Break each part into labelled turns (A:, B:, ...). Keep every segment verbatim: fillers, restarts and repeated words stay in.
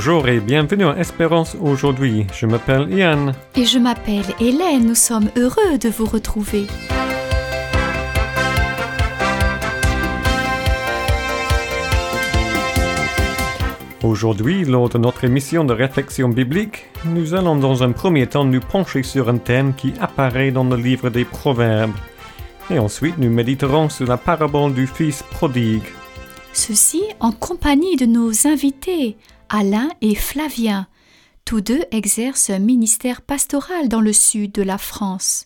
A: Bonjour et bienvenue à Espérance aujourd'hui. Je m'appelle Ian.
B: Et je m'appelle Hélène. Nous sommes heureux de vous retrouver.
A: Aujourd'hui, lors de notre émission de réflexion biblique, nous allons dans un premier temps nous pencher sur un thème qui apparaît dans le livre des Proverbes. Et ensuite, nous méditerons sur la parabole du fils prodigue.
B: Ceci en compagnie de nos invités, Alain et Flavien. Tous deux exercent un ministère pastoral dans le sud de la France.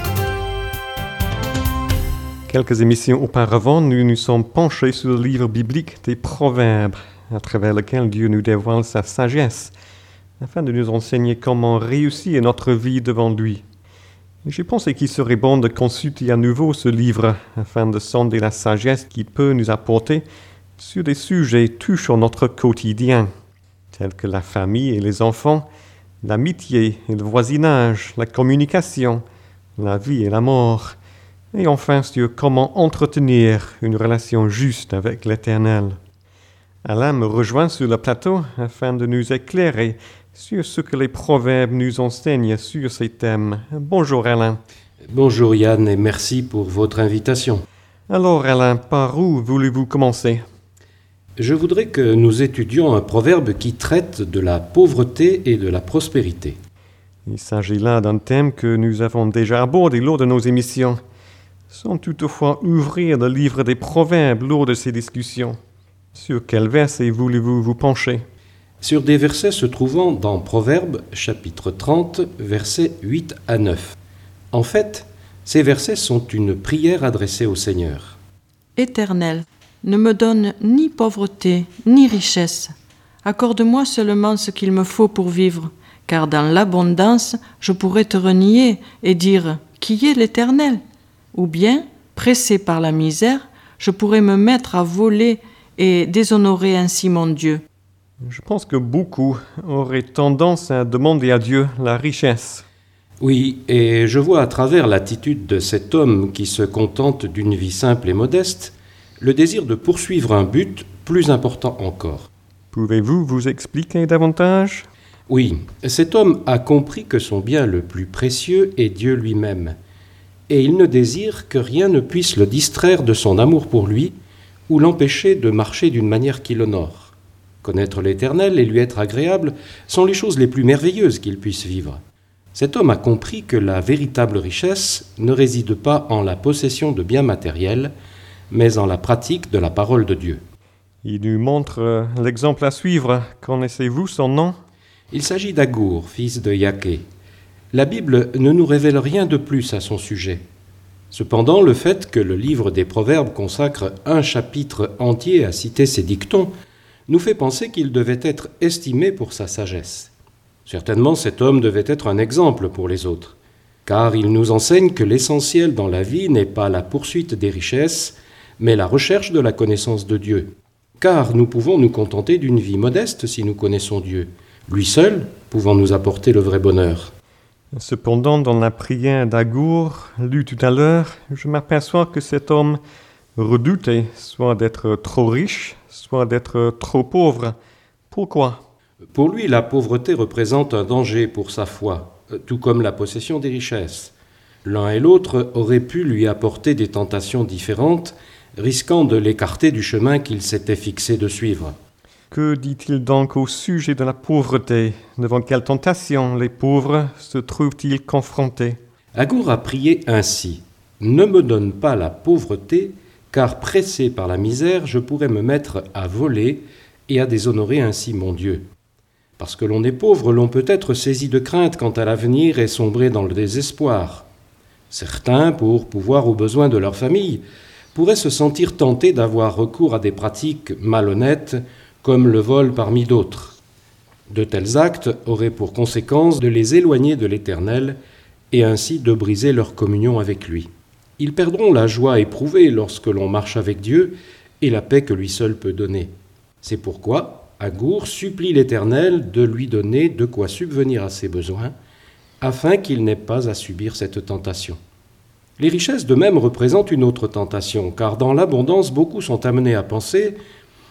A: Quelques émissions auparavant, nous nous sommes penchés sur le livre biblique des Proverbes, à travers lequel Dieu nous dévoile sa sagesse, afin de nous enseigner comment réussir notre vie devant lui. Et j'ai pensé qu'il serait bon de consulter à nouveau ce livre, afin de sonder la sagesse qu'il peut nous apporter sur des sujets touchant notre quotidien, tels que la famille et les enfants, l'amitié et le voisinage, la communication, la vie et la mort, et enfin sur comment entretenir une relation juste avec l'Éternel. Alain me rejoint sur le plateau afin de nous éclairer sur ce que les proverbes nous enseignent sur ces thèmes. Bonjour Alain.
C: Bonjour Yann et merci pour votre invitation.
A: Alors Alain, par où voulez-vous commencer ?
C: Je voudrais que nous étudions un proverbe qui traite de la pauvreté et de la prospérité.
A: Il s'agit là d'un thème que nous avons déjà abordé lors de nos émissions, sans toutefois ouvrir le livre des proverbes lors de ces discussions. Sur quel verset voulez-vous vous pencher ?
C: Sur des versets se trouvant dans Proverbes, chapitre trente, versets huit à neuf. En fait, ces versets sont une prière adressée au Seigneur.
D: Éternel, ne me donne ni pauvreté, ni richesse. Accorde-moi seulement ce qu'il me faut pour vivre, car dans l'abondance, je pourrais te renier et dire « Qui est l'Éternel ?» Ou bien, pressé par la misère, je pourrais me mettre à voler et déshonorer ainsi mon Dieu.
A: Je pense que beaucoup auraient tendance à demander à Dieu la richesse.
C: Oui, et je vois à travers l'attitude de cet homme qui se contente d'une vie simple et modeste, le désir de poursuivre un but plus important encore.
A: Pouvez-vous vous expliquer davantage ?
C: Oui, cet homme a compris que son bien le plus précieux est Dieu lui-même, et il ne désire que rien ne puisse le distraire de son amour pour lui ou l'empêcher de marcher d'une manière qui l'honore. Connaître l'Éternel et lui être agréable sont les choses les plus merveilleuses qu'il puisse vivre. Cet homme a compris que la véritable richesse ne réside pas en la possession de biens matériels, mais en la pratique de la parole de Dieu.
A: Il nous montre euh, l'exemple à suivre. Connaissez-vous son nom ?
C: Il s'agit d'Agour, fils de Yaqué. La Bible ne nous révèle rien de plus à son sujet. Cependant, le fait que le livre des Proverbes consacre un chapitre entier à citer ses dictons nous fait penser qu'il devait être estimé pour sa sagesse. Certainement, cet homme devait être un exemple pour les autres, car il nous enseigne que l'essentiel dans la vie n'est pas la poursuite des richesses, mais la recherche de la connaissance de Dieu. Car nous pouvons nous contenter d'une vie modeste si nous connaissons Dieu, lui seul pouvant nous apporter le vrai bonheur.
A: Cependant, dans la prière d'Agour, lue tout à l'heure, je m'aperçois que cet homme redoutait soit d'être trop riche, soit d'être trop pauvre. Pourquoi ?
C: Pour lui, la pauvreté représente un danger pour sa foi, tout comme la possession des richesses. L'un et l'autre auraient pu lui apporter des tentations différentes, risquant de l'écarter du chemin qu'il s'était fixé de suivre.
A: Que dit-il donc au sujet de la pauvreté ? Devant quelle tentation les pauvres se trouvent-ils confrontés ?
C: Agour a prié ainsi : « Ne me donne pas la pauvreté, car pressé par la misère, je pourrais me mettre à voler et à déshonorer ainsi mon Dieu. » Parce que l'on est pauvre, l'on peut être saisi de crainte quant à l'avenir et sombrer dans le désespoir. Certains, pour pouvoir aux besoins de leur famille, pourraient se sentir tentés d'avoir recours à des pratiques malhonnêtes, comme le vol parmi d'autres. De tels actes auraient pour conséquence de les éloigner de l'Éternel et ainsi de briser leur communion avec lui. Ils perdront la joie éprouvée lorsque l'on marche avec Dieu et la paix que lui seul peut donner. C'est pourquoi Agour supplie l'Éternel de lui donner de quoi subvenir à ses besoins, afin qu'il n'ait pas à subir cette tentation. Les richesses de même représentent une autre tentation, car dans l'abondance, beaucoup sont amenés à penser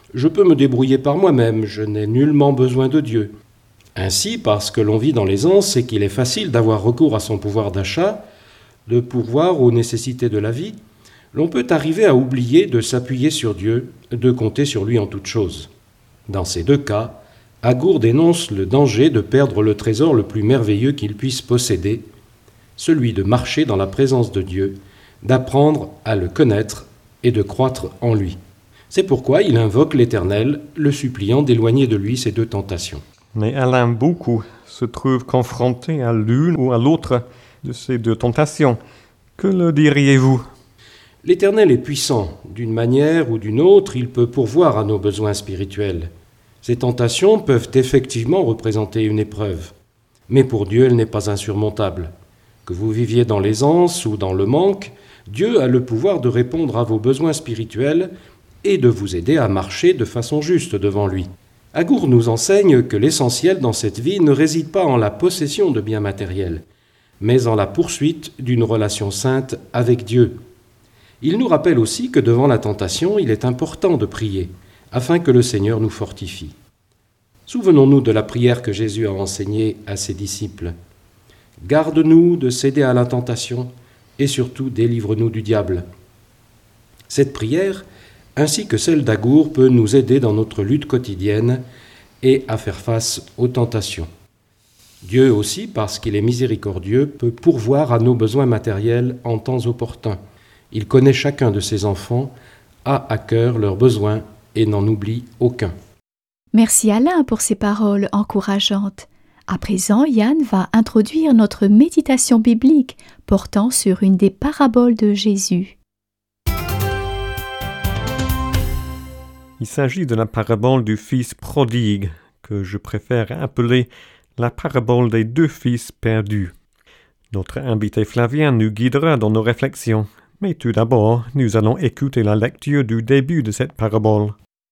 C: Je peux me débrouiller par moi-même, je n'ai nullement besoin de Dieu. Ainsi, parce que l'on vit dans l'aisance et qu'il est facile d'avoir recours à son pouvoir d'achat, de pourvoir aux nécessités de la vie, l'on peut arriver à oublier de s'appuyer sur Dieu, de compter sur lui en toutes choses. Dans ces deux cas, Agour dénonce le danger de perdre le trésor le plus merveilleux qu'il puisse posséder, celui de marcher dans la présence de Dieu, d'apprendre à le connaître et de croître en lui. C'est pourquoi il invoque l'Éternel, le suppliant d'éloigner de lui ces deux tentations.
A: Mais Alain, beaucoup se trouvent confrontés à l'une ou à l'autre de ces deux tentations. Que le diriez-vous ?
C: L'Éternel est puissant. D'une manière ou d'une autre, il peut pourvoir à nos besoins spirituels. Ces tentations peuvent effectivement représenter une épreuve. Mais pour Dieu, elle n'est pas insurmontable. Que vous viviez dans l'aisance ou dans le manque, Dieu a le pouvoir de répondre à vos besoins spirituels et de vous aider à marcher de façon juste devant lui. Agour nous enseigne que l'essentiel dans cette vie ne réside pas en la possession de biens matériels, mais en la poursuite d'une relation sainte avec Dieu. Il nous rappelle aussi que devant la tentation, il est important de prier, afin que le Seigneur nous fortifie. Souvenons-nous de la prière que Jésus a enseignée à ses disciples. « Garde-nous de céder à la tentation, et surtout délivre-nous du diable. » Cette prière, ainsi que celle d'Agour, peut nous aider dans notre lutte quotidienne et à faire face aux tentations. Dieu aussi, parce qu'il est miséricordieux, peut pourvoir à nos besoins matériels en temps opportun. Il connaît chacun de ses enfants, a à cœur leurs besoins et n'en oublie aucun.
B: Merci Alain pour ces paroles encourageantes. À présent, Yann va introduire notre méditation biblique portant sur une des paraboles de Jésus.
A: Il s'agit de la parabole du fils prodigue, que je préfère appeler la parabole des deux fils perdus. Notre invité Flavien nous guidera dans nos réflexions, mais tout d'abord, nous allons écouter la lecture du début de cette parabole.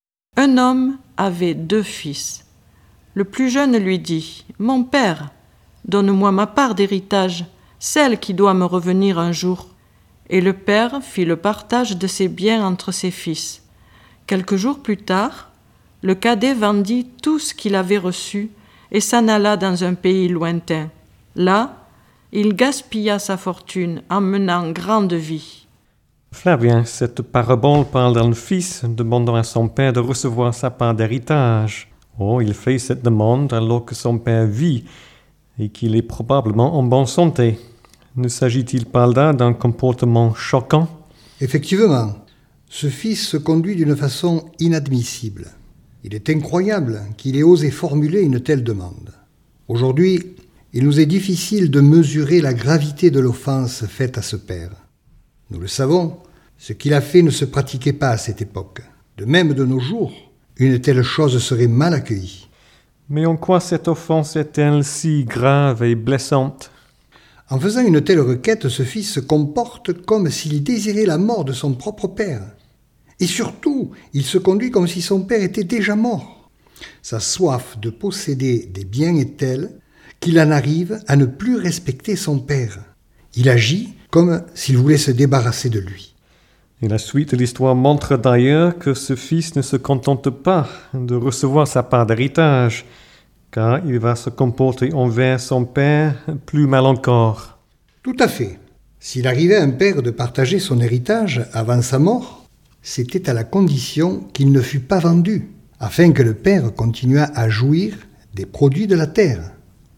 D: Un homme avait deux fils. Le plus jeune lui dit « Mon père, donne-moi ma part d'héritage, celle qui doit me revenir un jour. » Et le père fit le partage de ses biens entre ses fils. Quelques jours plus tard, le cadet vendit tout ce qu'il avait reçu et s'en alla dans un pays lointain. Là, il gaspilla sa fortune en menant grande vie.
A: Flavien, cette parabole parle d'un fils demandant à son père de recevoir sa part d'héritage. Oh, il fait cette demande alors que son père vit et qu'il est probablement en bonne santé. Ne s'agit-il pas là d'un comportement choquant ?
E: Effectivement, ce fils se conduit d'une façon inadmissible. Il est incroyable qu'il ait osé formuler une telle demande. Aujourd'hui, il nous est difficile de mesurer la gravité de l'offense faite à ce père. Nous le savons, ce qu'il a fait ne se pratiquait pas à cette époque. De même de nos jours, une telle chose serait mal accueillie.
A: Mais en quoi cette offense est-elle si grave et blessante ?
E: En faisant une telle requête, ce fils se comporte comme s'il désirait la mort de son propre père. Et surtout, il se conduit comme si son père était déjà mort. Sa soif de posséder des biens est telle qu'il en arrive à ne plus respecter son père. Il agit comme s'il voulait se débarrasser de lui.
A: Et la suite de l'histoire montre d'ailleurs que ce fils ne se contente pas de recevoir sa part d'héritage, car il va se comporter envers son père plus mal encore.
E: Tout à fait. S'il arrivait à un père de partager son héritage avant sa mort, c'était à la condition qu'il ne fût pas vendu, afin que le père continuât à jouir des produits de la terre.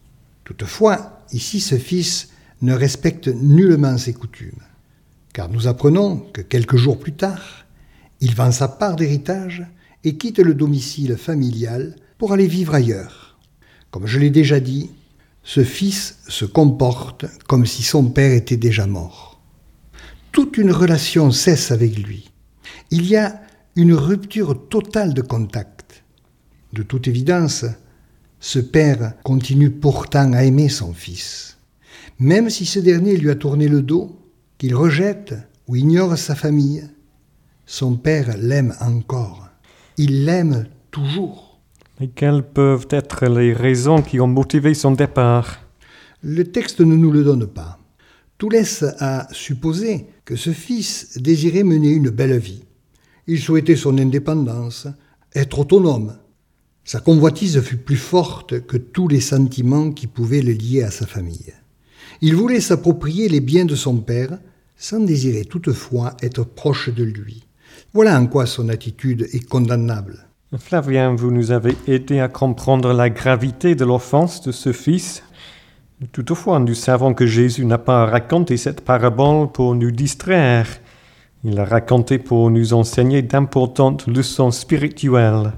E: Toutefois, ici ce fils ne respecte nullement ses coutumes, car nous apprenons que quelques jours plus tard, il vend sa part d'héritage et quitte le domicile familial pour aller vivre ailleurs. Comme je l'ai déjà dit, ce fils se comporte comme si son père était déjà mort. Toute une relation cesse avec lui. Il y a une rupture totale de contact. De toute évidence, ce père continue pourtant à aimer son fils. Même si ce dernier lui a tourné le dos, qu'il rejette ou ignore sa famille, son père l'aime encore. Il l'aime toujours.
A: Et quelles peuvent être les raisons qui ont motivé son départ ?
E: Le texte ne nous le donne pas. Tout laisse à supposer que ce fils désirait mener une belle vie. Il souhaitait son indépendance, être autonome. Sa convoitise fut plus forte que tous les sentiments qui pouvaient le lier à sa famille. Il voulait s'approprier les biens de son père, sans désirer toutefois être proche de lui. Voilà en quoi son attitude est condamnable.
A: Flavien, vous nous avez aidé à comprendre la gravité de l'offense de ce fils. Toutefois, nous savons que Jésus n'a pas raconté cette parabole pour nous distraire. Il l'a raconté pour nous enseigner d'importantes leçons spirituelles.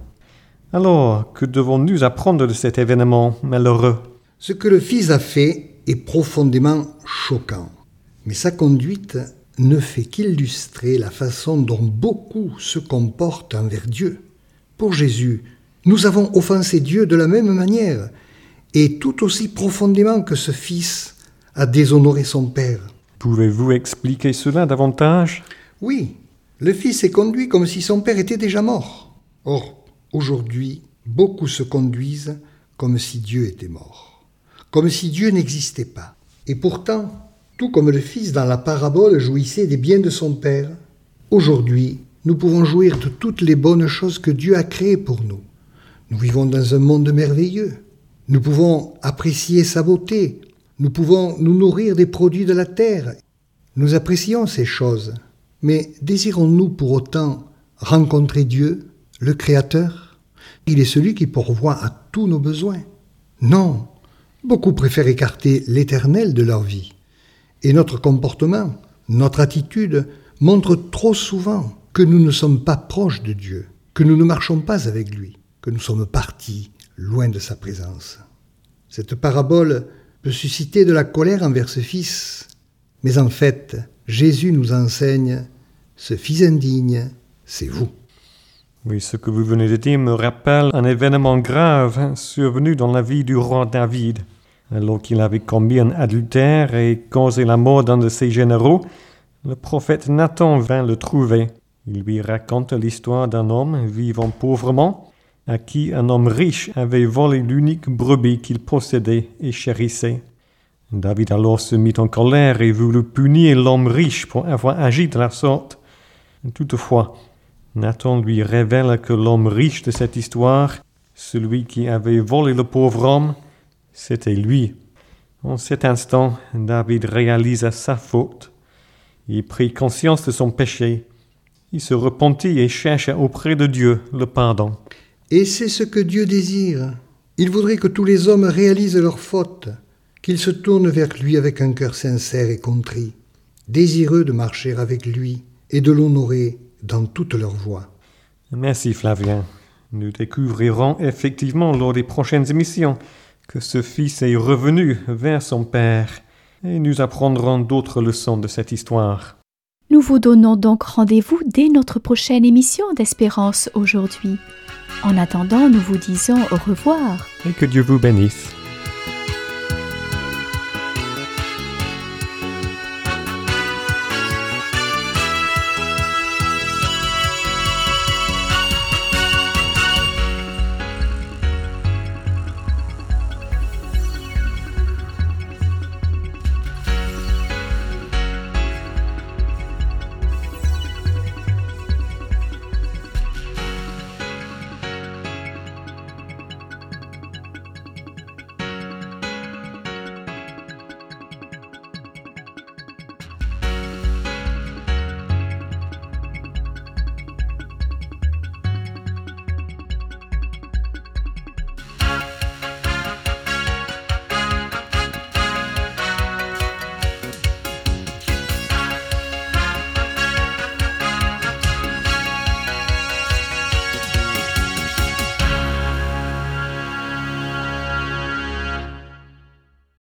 A: Alors, que devons-nous apprendre de cet événement malheureux?
E: Ce que le fils a fait est profondément choquant, mais sa conduite ne fait qu'illustrer la façon dont beaucoup se comportent envers Dieu. Pour Jésus, nous avons offensé Dieu de la même manière, et tout aussi profondément que ce fils a déshonoré son père.
A: Pouvez-vous expliquer cela davantage?
E: Oui, le fils est conduit comme si son père était déjà mort. Or, aujourd'hui, beaucoup se conduisent comme si Dieu était mort, comme si Dieu n'existait pas. Et pourtant, tout comme le fils dans la parabole jouissait des biens de son père, aujourd'hui, nous pouvons jouir de toutes les bonnes choses que Dieu a créées pour nous. Nous vivons dans un monde merveilleux. Nous pouvons apprécier sa beauté. Nous pouvons nous nourrir des produits de la terre. Nous apprécions ces choses. Mais désirons-nous pour autant rencontrer Dieu, le Créateur? Il est celui qui pourvoit à tous nos besoins. Non, beaucoup préfèrent écarter l'Éternel de leur vie. Et notre comportement, notre attitude montrent trop souvent que nous ne sommes pas proches de Dieu, que nous ne marchons pas avec lui, que nous sommes partis loin de sa présence. Cette parabole peut susciter de la colère envers ce fils, mais en fait, Jésus nous enseigne « ce fils indigne, c'est vous ».
A: Oui, ce que vous venez de dire me rappelle un événement grave survenu dans la vie du roi David. Alors qu'il avait commis un adultère et causé la mort d'un de ses généraux, le prophète Nathan vint le trouver. Il lui raconte l'histoire d'un homme vivant pauvrement, à qui un homme riche avait volé l'unique brebis qu'il possédait et chérissait. David alors se mit en colère et voulut punir l'homme riche pour avoir agi de la sorte. Toutefois, Nathan lui révèle que l'homme riche de cette histoire, celui qui avait volé le pauvre homme, c'était lui. En cet instant, David réalisa sa faute. Il prit conscience de son péché. Il se repentit et chercha auprès de Dieu le pardon.
E: Et c'est ce que Dieu désire. Il voudrait que tous les hommes réalisent leurs fautes, qu'ils se tournent vers lui avec un cœur sincère et contrit, désireux de marcher avec lui et de l'honorer dans toutes leurs voies.
A: Merci Flavien. Nous découvrirons effectivement lors des prochaines émissions que ce fils est revenu vers son père et nous apprendrons d'autres leçons de cette histoire.
B: Nous vous donnons donc rendez-vous dès notre prochaine émission d'Espérance aujourd'hui. En attendant, nous vous disons au revoir.
A: Et que Dieu vous bénisse.